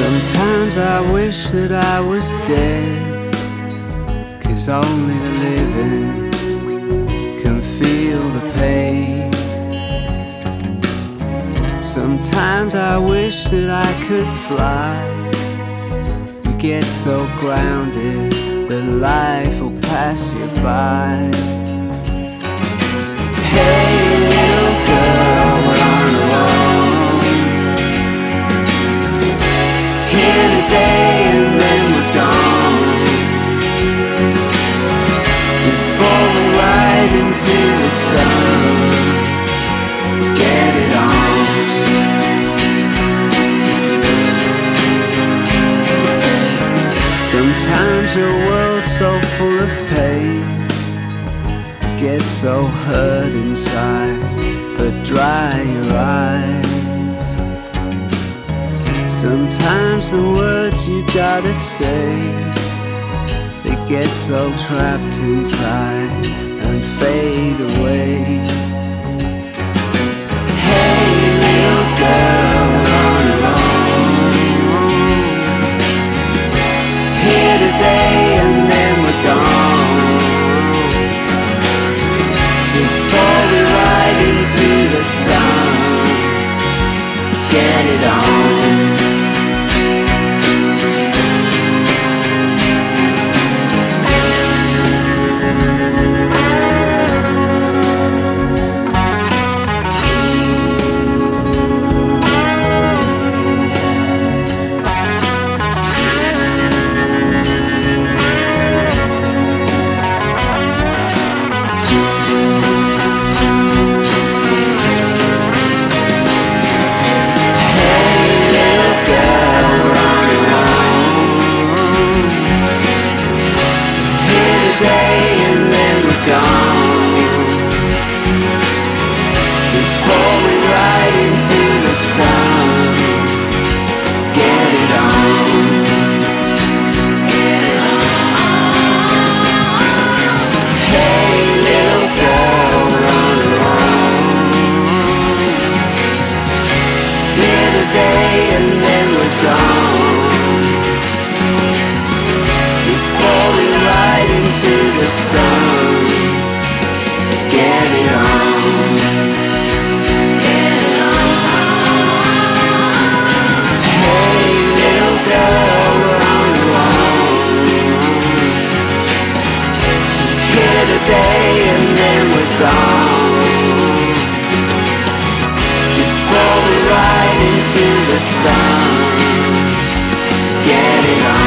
Sometimes I wish that I was dead, 'cause only the living can feel the pain. Sometimes I wish that I could fly. You get so grounded that life will pass you by. Hey little girl, we're on our own. Here today and then we're gone. Before we ride into the sun, get it on. Sometimes your world's so full of pain, get so hurt inside, but dry your eyes. Sometimes the words you gotta say, they get so trapped inside and fade away. Hey little girl, we're on our own. Here today and then we're gone. Before we ride into the sun, get it on. Before we ride into the sun, get it on.